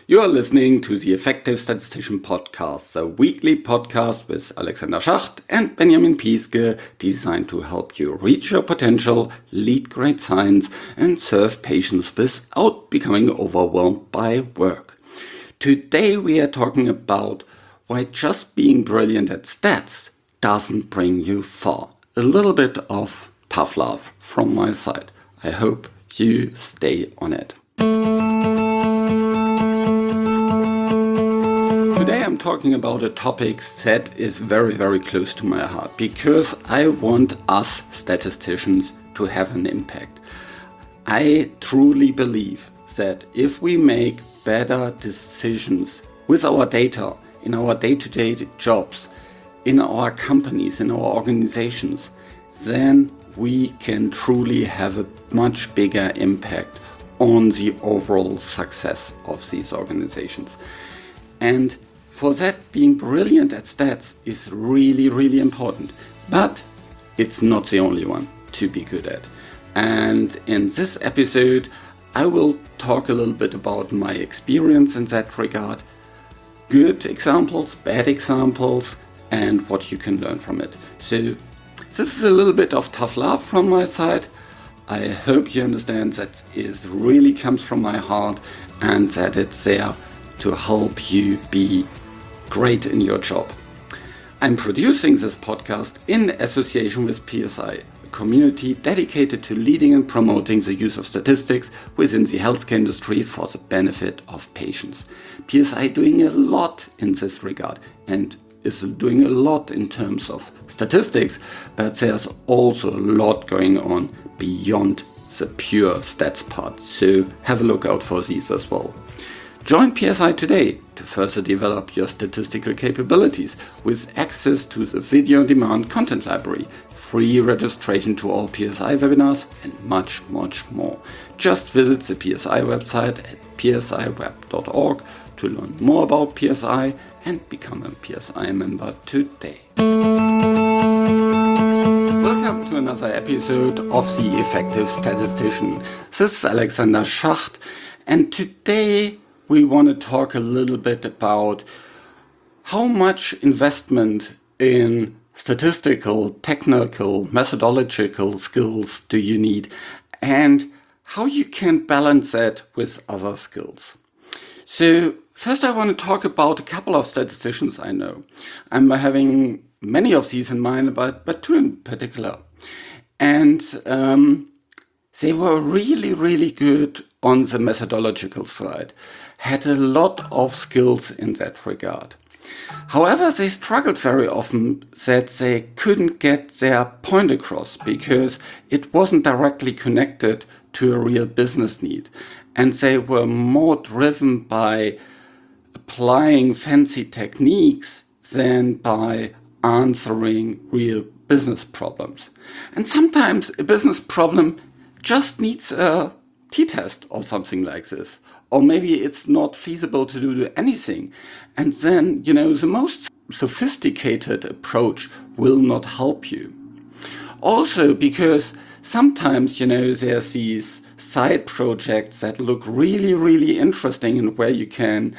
You are listening to the Effective Statistician Podcast, a weekly podcast with Alexander Schacht and Benjamin Piske, designed to help you reach your potential, lead great science, and serve patients without becoming overwhelmed by work. Today we are talking about why just being brilliant at stats doesn't bring you far. A little bit of tough love from my side. I hope you stay on it. Today I'm talking about a topic that is very, very close to my heart because I want us statisticians to have an impact. I truly believe that if we make better decisions with our data in our day-to-day jobs, in our companies, in our organizations, then we can truly have a much bigger impact on the overall success of these organizations. And for that, being brilliant at stats is really, really important. But it's not the only one to be good at. And in this episode, I will talk a little bit about my experience in that regard. Good examples, bad examples, and what you can learn from it. So this is a little bit of tough love from my side. I hope you understand that it really comes from my heart and that it's there to help you be great in your job. I'm producing this podcast in association with PSI, a community dedicated to leading and promoting the use of statistics within the healthcare industry for the benefit of patients. PSI doing a lot in this regard and is doing a lot in terms of statistics, but there's also a lot going on beyond the pure stats part. So have a look out for these as well. Join PSI today to further develop your statistical capabilities with access to the video on demand content library, free registration to all PSI webinars, and much, much more. Just visit the PSI website at psiweb.org to learn more about PSI and become a PSI member today. Welcome to another episode of The Effective Statistician. This is Alexander Schacht, and today we want to talk a little bit about how much investment in statistical, technical, methodological skills do you need and how you can balance that with other skills. So first I want to talk about a couple of statisticians I know. I'm having many of these in mind, but two in particular. And they were really, really good on the methodological side, had a lot of skills in that regard. However, they struggled very often that they couldn't get their point across because it wasn't directly connected to a real business need. And they were more driven by applying fancy techniques than by answering real business problems. And sometimes a business problem just needs a t-test or something like this. Or maybe it's not feasible to do anything. And then, the most sophisticated approach will not help you. Also, because sometimes, there's these side projects that look really, really interesting and where you can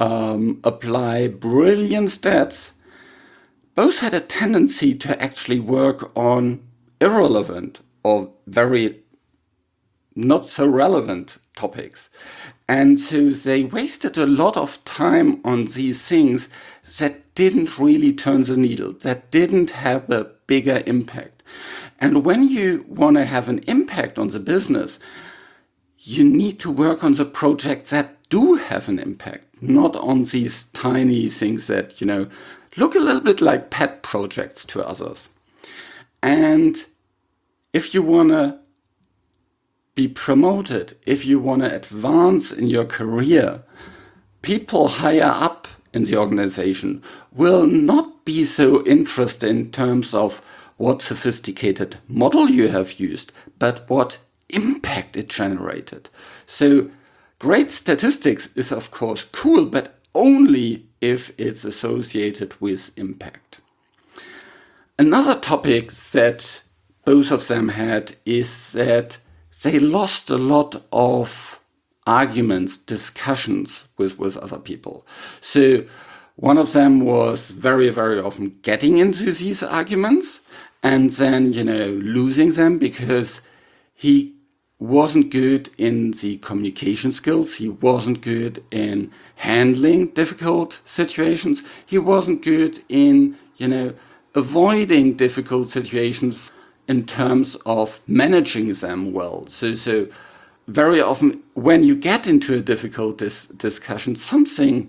apply brilliant stats. Both had a tendency to actually work on irrelevant or very not so relevant topics. And so they wasted a lot of time on these things that didn't really turn the needle, that didn't have a bigger impact. And when you want to have an impact on the business, you need to work on the projects that do have an impact, not on these tiny things that, look a little bit like pet projects to others. And if you want to be promoted, if you want to advance in your career, people higher up in the organization will not be so interested in terms of what sophisticated model you have used, but what impact it generated. So great statistics is of course cool, but only if it's associated with impact. Another topic that both of them had is that they lost a lot of arguments, discussions with other people. So one of them was very, very often getting into these arguments and then, losing them because he wasn't good in the communication skills. He wasn't good in handling difficult situations. He wasn't good in, avoiding difficult situations in terms of managing them well. So very often when you get into a difficult discussion, something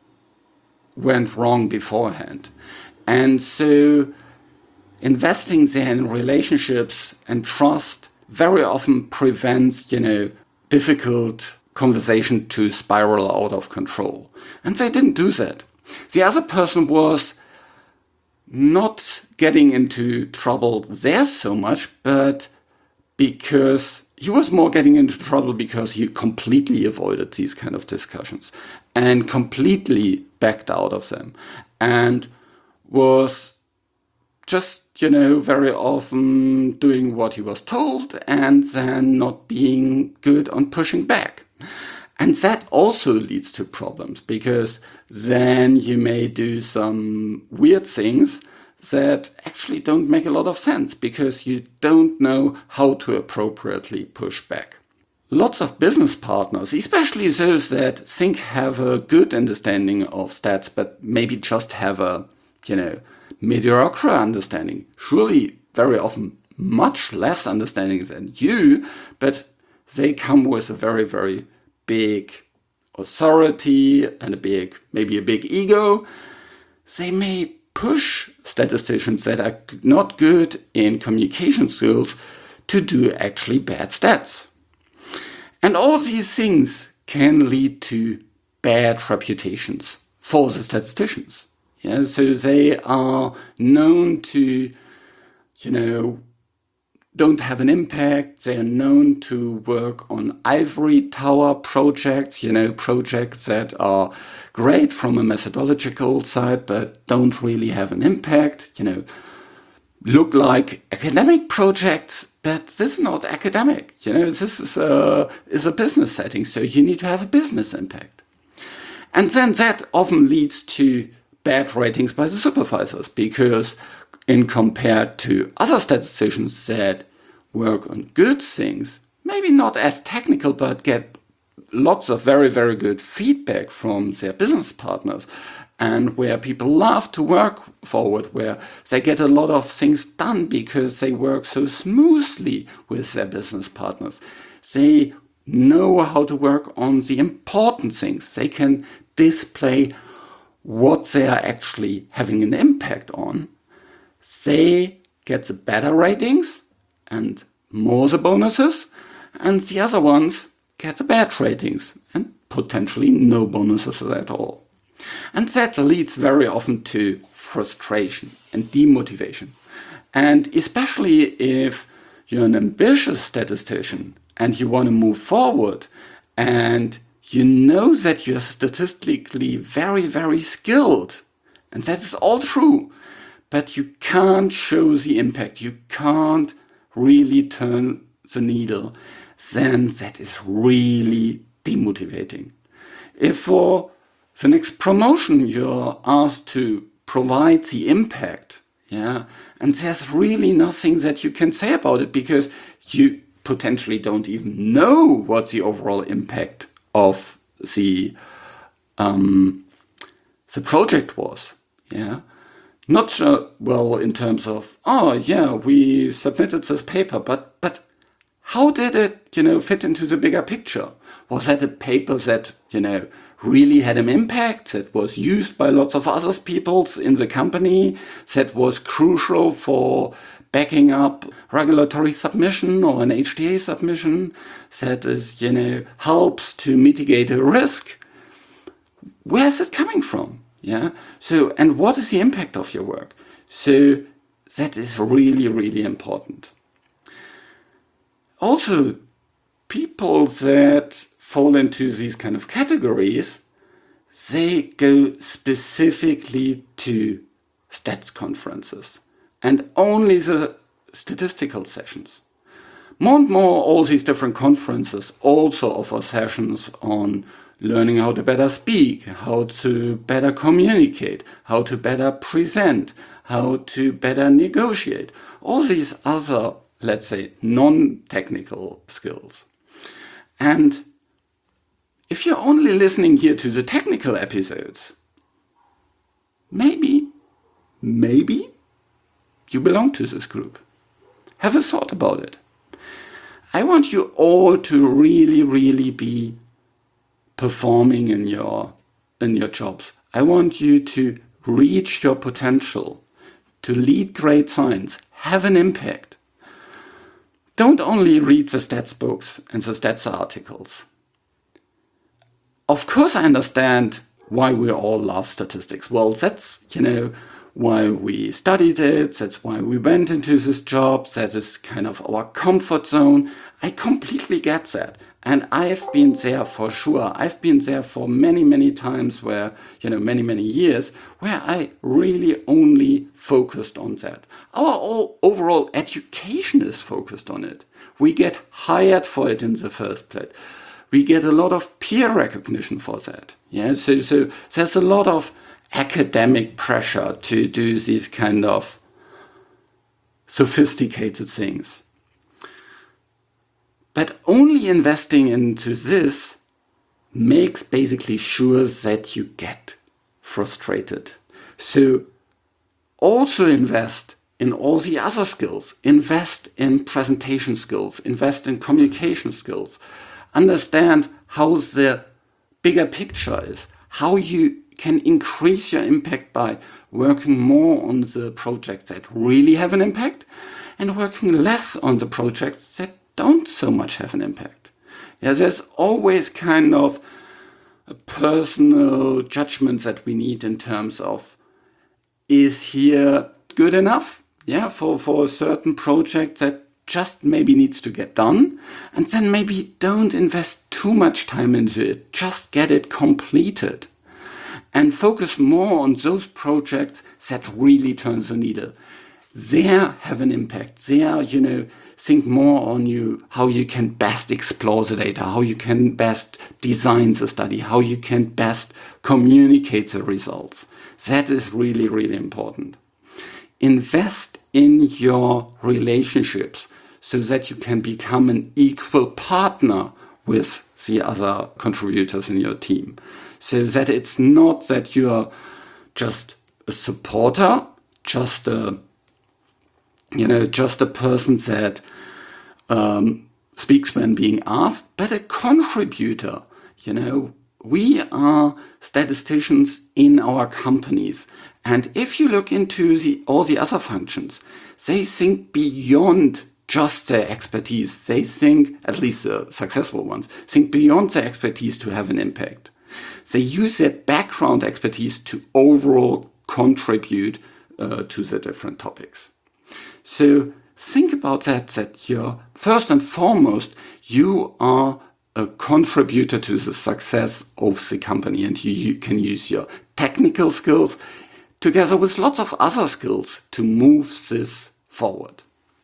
went wrong beforehand. And so investing then in relationships and trust very often prevents, difficult conversation to spiral out of control. And they didn't do that. The other person was not getting into trouble there so much, but because he was more getting into trouble because he completely avoided these kind of discussions and completely backed out of them and was just, very often doing what he was told and then not being good on pushing back. And that also leads to problems because then you may do some weird things that actually don't make a lot of sense because you don't know how to appropriately push back. Lots of business partners, especially those that think have a good understanding of stats, but maybe just have a, mediocre understanding, surely very often much less understanding than you, but they come with a very, very big authority and maybe a big ego. They may push statisticians that are not good in communication skills to do actually bad stats. And all these things can lead to bad reputations for the statisticians. Yeah, so they are known to, don't have an impact. They are known to work on ivory tower projects, projects that are great from a methodological side, but don't really have an impact, look like academic projects, but this is not academic. This is a business setting, so you need to have a business impact. And then that often leads to bad ratings by the supervisors because in compared to other statisticians that work on good things, maybe not as technical, but get lots of very, very good feedback from their business partners and where people love to work forward, where they get a lot of things done because they work so smoothly with their business partners. They know how to work on the important things. They can display what they are actually having an impact on. They get the better ratings and more the bonuses, and the other ones get the bad ratings and potentially no bonuses at all. And that leads very often to frustration and demotivation. And especially if you're an ambitious statistician and you want to move forward and you know that you're statistically very, very skilled, and that is all true, but you can't show the impact, you can't really turn the needle, then that is really demotivating. If for the next promotion you're asked to provide the impact, and there's really nothing that you can say about it because you potentially don't even know what the overall impact of the project was. Not sure, well, in terms of, we submitted this paper, but how did it, fit into the bigger picture? Was that a paper that, really had an impact, that was used by lots of other people in the company, that was crucial for backing up regulatory submission or an HTA submission, that is, helps to mitigate a risk? Where is it coming from? So, and what is the impact of your work? So that is really, really important. Also, people that fall into these kind of categories, they go specifically to stats conferences and only the statistical sessions. More and more, all these different conferences also offer sessions on learning how to better speak, how to better communicate, how to better present, how to better negotiate. All these other, let's say, non-technical skills. And if you're only listening here to the technical episodes, maybe you belong to this group. Have a thought about it. I want you all to really be performing in your jobs. I want you to reach your potential, to lead great science, have an impact. Don't only read the stats books and the stats articles. Of course, I understand why we all love statistics. Well, that's, why we studied it. That's why we went into this job. That is kind of our comfort zone. I completely get that. And I've been there for sure. I've been there for many times where, many years, where I really only focused on that. Our overall education is focused on it. We get hired for it in the first place. We get a lot of peer recognition for that. Yeah, so there's a lot of academic pressure to do these kind of sophisticated things. But only investing into this makes basically sure that you get frustrated. So also invest in all the other skills. Invest in presentation skills. Invest in communication skills. Understand how the bigger picture is. How you can increase your impact by working more on the projects that really have an impact and working less on the projects that don't so much have an impact. Yeah, there's always kind of a personal judgment that we need in terms of, is here good enough? Yeah, for a certain project that just maybe needs to get done, and then maybe don't invest too much time into it, just get it completed. And focus more on those projects that really turn the needle. There have an impact. There, think more on how you can best explore the data, how you can best design the study, how you can best communicate the results. That is really important. Invest in your relationships so that you can become an equal partner with the other contributors in your team. So that it's not that you're just a supporter, just a person that speaks when being asked, but a contributor. We are statisticians in our companies. And if you look into all the other functions, they think beyond just their expertise. They think, at least the successful ones, think beyond their expertise to have an impact. They use their background expertise to overall contribute to the different topics. So think about that you're, first and foremost, you are a contributor to the success of the company, and you can use your technical skills together with lots of other skills to move this forward.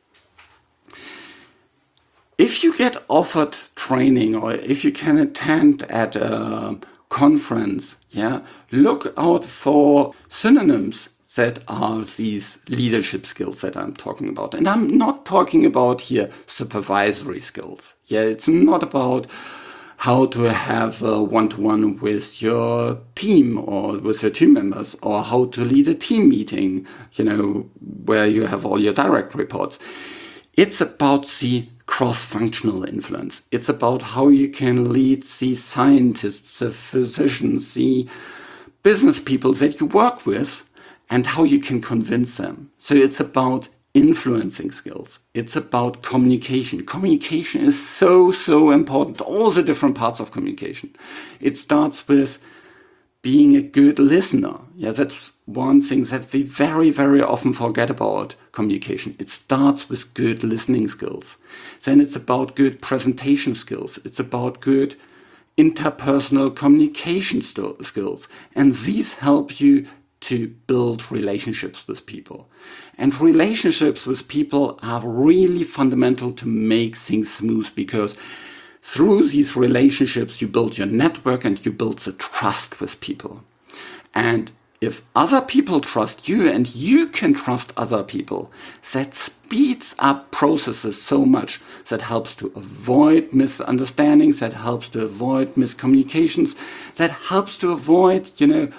If you get offered training or if you can attend at a conference, look out for synonyms that are these leadership skills that I'm talking about. And I'm not talking about here supervisory skills. It's not about how to have a one-to-one with your team or with your team members, or how to lead a team meeting, where you have all your direct reports. It's about the cross-functional influence. It's about how you can lead the scientists, the physicians, the business people that you work with, and how you can convince them. So it's about influencing skills. It's about communication. Communication is so important. All the different parts of communication. It starts with being a good listener. That's one thing that we very often forget about communication. It starts with good listening skills. Then it's about good presentation skills. It's about good interpersonal communication skills. And these help you to build relationships with people. And relationships with people are really fundamental to make things smooth, because through these relationships you build your network and you build the trust with people. And if other people trust you and you can trust other people, that speeds up processes so much. That helps to avoid misunderstandings, that helps to avoid miscommunications, that helps to avoid,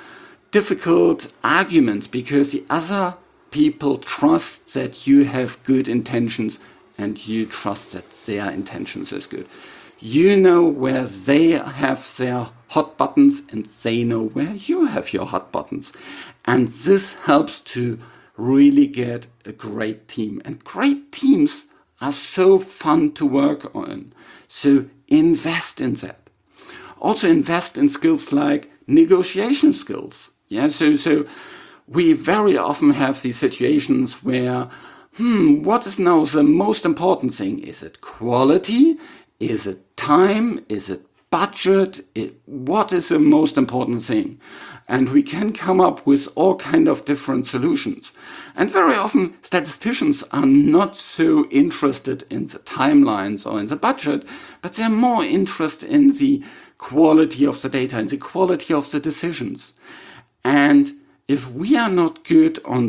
difficult arguments, because the other people trust that you have good intentions and you trust that their intentions is good. You know where they have their hot buttons and they know where you have your hot buttons. And this helps to really get a great team. And great teams are so fun to work on. So invest in that. Also invest in skills like negotiation skills. Yeah, so we very often have these situations where, what is now the most important thing? Is it quality? Is it time? Is it budget? What is the most important thing? And we can come up with all kind of different solutions. And very often statisticians are not so interested in the timelines or in the budget, but they're more interested in the quality of the data and the quality of the decisions. And if we are not good on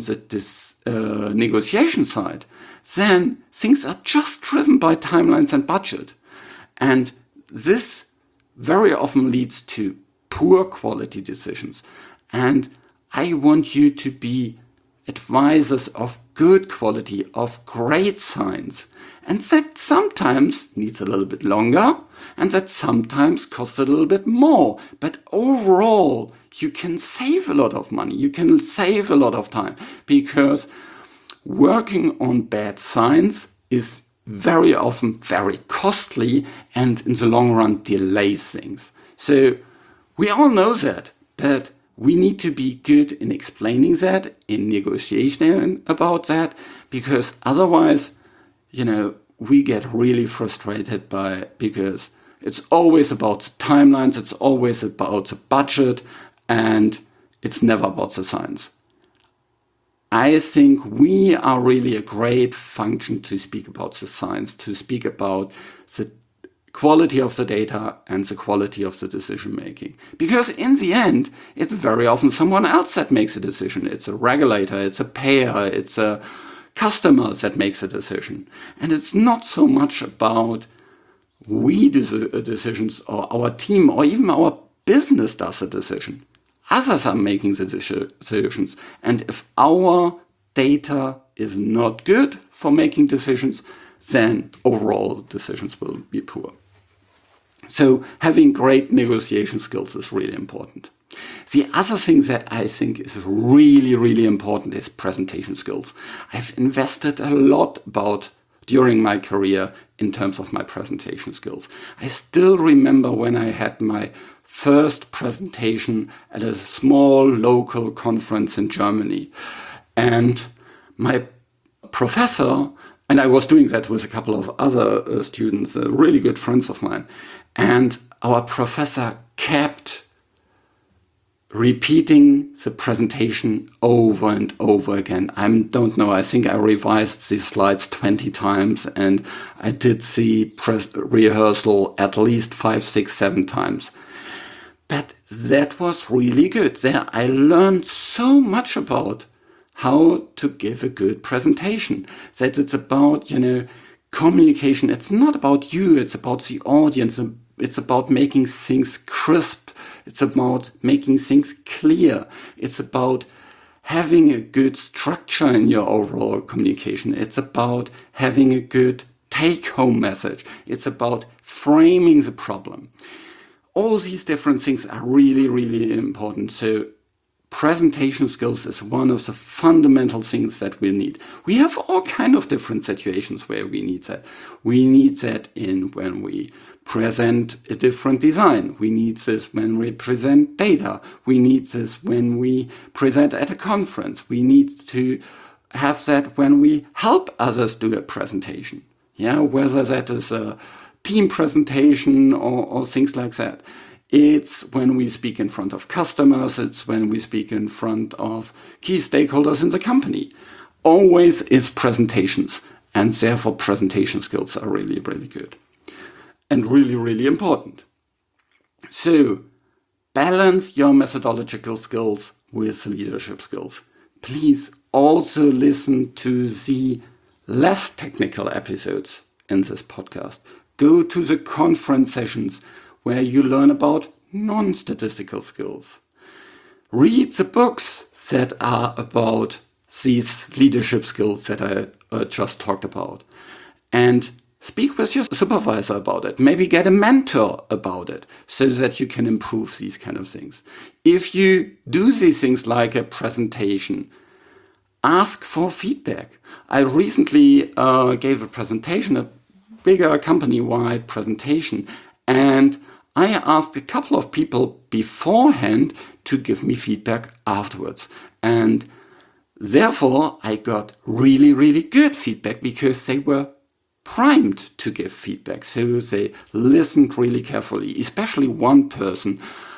the negotiation side, then things are just driven by timelines and budget. And this very often leads to poor quality decisions. And I want you to be advisors of good quality, of great science. And that sometimes needs a little bit longer, and that sometimes costs a little bit more. But overall, you can save a lot of money. You can save a lot of time, because working on bad science is very often very costly and in the long run delays things. So we all know that, but we need to be good in explaining that, in negotiating about that, because otherwise, we get really frustrated because it's always about the timelines, it's always about the budget, and it's never about the science. I think we are really a great function to speak about the science, to speak about the quality of the data and the quality of the decision making. Because in the end, it's very often someone else that makes a decision. It's a regulator, it's a payer, it's a customer that makes a decision. And it's not so much about we do the decisions, or our team, or even our business does the decision. Others are making the decisions. And if our data is not good for making decisions, then overall decisions will be poor. So having great negotiation skills is really important. The other thing that I think is really, really important is presentation skills. I've invested a lot during my career in terms of my presentation skills. I still remember when I had my first presentation at a small local conference in Germany. And my professor, and I was doing that with a couple of other students, really good friends of mine, and our professor kept repeating the presentation over and over again. I don't know, I think I revised these slides 20 times, and I did the rehearsal at least 5, 6, 7 times. But that was really good. There I learned so much about how to give a good presentation. That it's about, communication. It's not about you, it's about the audience. It's about making things crisp. It's about making things clear. It's about having a good structure in your overall communication. It's about having a good take-home message. It's about framing the problem. All these different things are really, really important. So presentation skills is one of the fundamental things that we need. We have all kind of different situations where we need that. We need that when we present a different design. We need this when we present data. We need this when we present at a conference. We need to have that when we help others do a presentation. Yeah, whether that is a team presentation or things like that. It's when we speak in front of customers. It's when we speak in front of key stakeholders in the company. Always is presentations. And therefore, presentation skills are really, really good. And really, really important. So, balance your methodological skills with leadership skills. Please also listen to the less technical episodes in this podcast. Go to the conference sessions where you learn about non-statistical skills. Read the books that are about these leadership skills that I just talked about. And speak with your supervisor about it. Maybe get a mentor about it so that you can improve these kind of things. If you do these things like a presentation, ask for feedback. I recently gave a presentation, a bigger company-wide presentation, and I asked a couple of people beforehand to give me feedback afterwards. And therefore, I got really, really good feedback because they were primed to give feedback. So they listened really carefully, especially one person.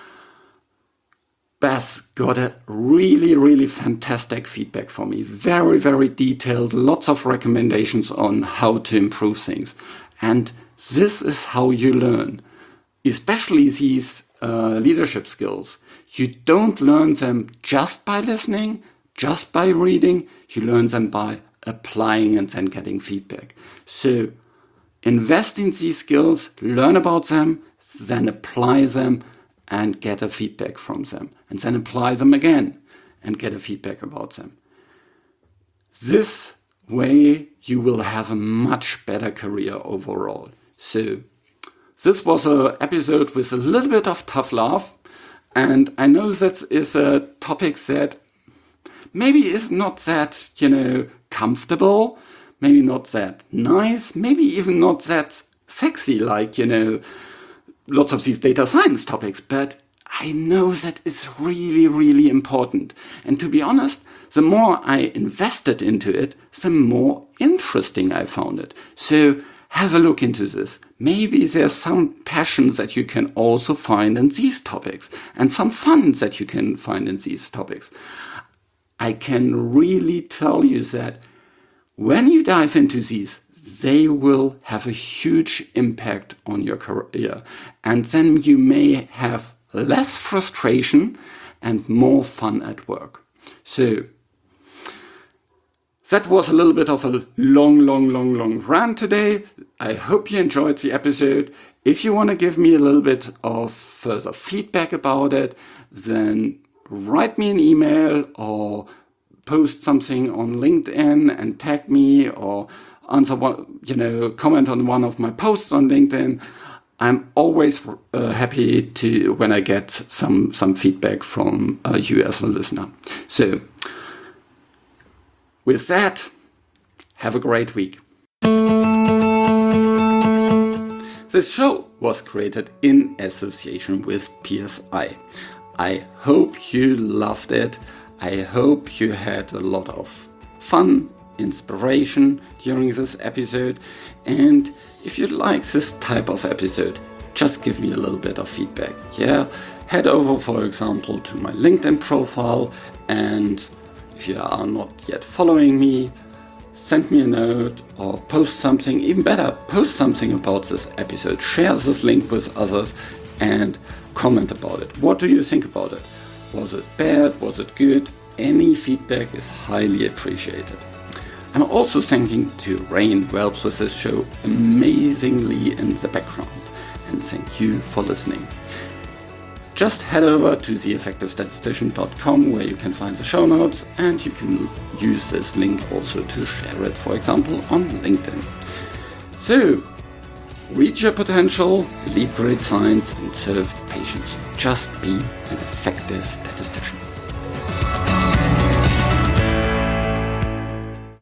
Beth got a really, really fantastic feedback for me. Very, very detailed, lots of recommendations on how to improve things. And this is how you learn, especially these leadership skills. You don't learn them just by listening, just by reading. You learn them by applying and then getting feedback. So invest in these skills, learn about them, then apply them and get a feedback from them. And then apply them again and get a feedback about them. This way you will have a much better career overall. So this was an episode with a little bit of tough love. And I know that is a topic that maybe is not that, comfortable, maybe not that nice, maybe even not that sexy, like, lots of these data science topics, but I know that it's really, really important. And to be honest, the more I invested into it, the more interesting I found it. So have a look into this. Maybe there's some passion that you can also find in these topics and some fun that you can find in these topics. I can really tell you that when you dive into these, they will have a huge impact on your career. And then you may have less frustration and more fun at work. So that was a little bit of a long rant today. I hope you enjoyed the episode. If you want to give me a little bit of further feedback about it, then write me an email or post something on LinkedIn and tag me, or answer comment on one of my posts on LinkedIn. I'm always happy to when I get some feedback from you as a listener. So with that, have a great week. This show was created in association with PSI. I hope you loved it. I hope you had a lot of fun, inspiration during this episode. And if you like this type of episode, just give me a little bit of feedback. Yeah, head over, for example, to my LinkedIn profile, and if you are not yet following me, send me a note or post something. Even better, post something about this episode. Share this link with others and comment about it. What do you think about it? Was it bad? Was it good? Any feedback is highly appreciated. I'm also thanking to Rain, who helps with this show amazingly in the background. And thank you for listening. Just head over to theeffectivestatistician.com where you can find the show notes, and you can use this link also to share it, for example, on LinkedIn. So, reach your potential, lead great science, and serve patients. Just be an effective statistician.